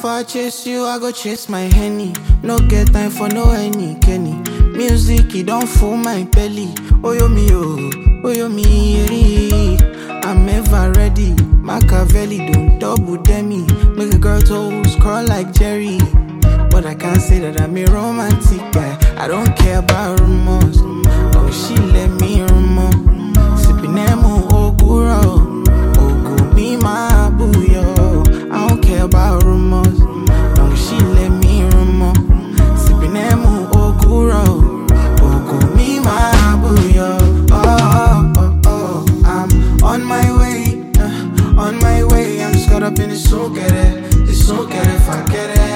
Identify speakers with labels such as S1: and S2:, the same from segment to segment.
S1: Before I chase you, I go chase my Henny. No get time for no any Kenny. Music, it don't fool my belly. Oh yo me, I'm ever ready. Machiavelli don't double demi. Make a girl toes curl like Jerry. But I can't say that I'm a romantic guy. I don't care about rumors. Oh, she let me rumor. Sipping Emo Ogura. Ogo me my boo yo. I don't care about rumors. No, she let me rumor. Sipping Emo Ogura. Ogo me my boo yo. I'm on my way. On my way. I'm just caught up in this so get it. This so get it if I get it.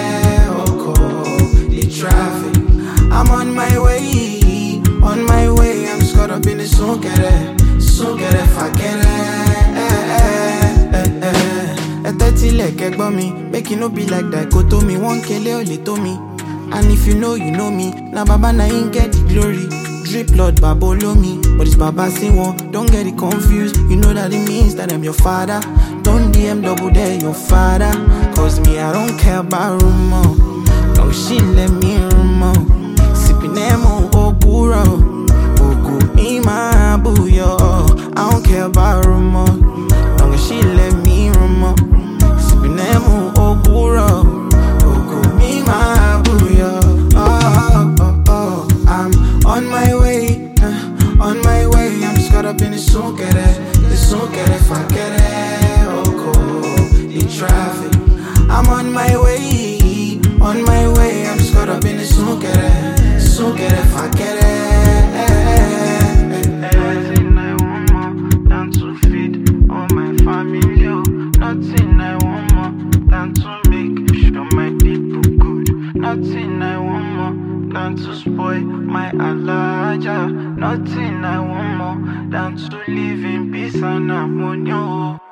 S1: Traffic. I'm on my way, I'm just caught up in this so get it if I get it. A 30 leg egg by me, make it no be like that. Go to me, one kele only to me. And if you know me. Now Baba na ain't get the glory. Drip Lord Babolo me, but it's Baba sing one. Don't get it confused, you know that it means that I'm your father. Don't DM double dare your father. Cause me, I don't care about rumor. Oh, she let me rumor. Sipping Emo Ogura. Ogo me my boo yo. I don't care about rumor. Long as she let me rumor. Sipping Emo Ogura. Ogo me my boo yo. I'm on my way. On my way. I'm just caught up in this so get it. This so get it if I get it. Ogo, the traffic. I'm on my way. On my way, I'm just caught up in this so get it if I get it.
S2: Nothing I want more than to feed all my family. Nothing I want more than to make sure my people good. Nothing I want more than to spoil my alaja. Nothing I want more than to live in peace and harmony.